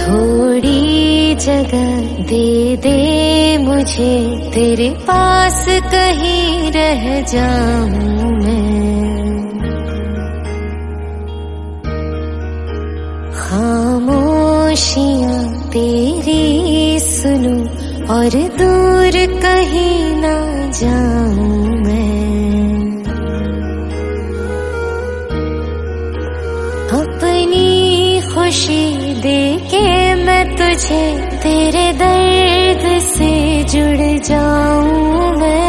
थोड़ी जगह दे दे मुझे, तेरे पास कहीं रह जाऊं मैं। खामोशियां तेरी सुनूं और दूर कहीं ना जाऊं मैं। अपनी खुशी देके मैं तुझे, तेरे दर्द से जुड़ जाऊं मैं।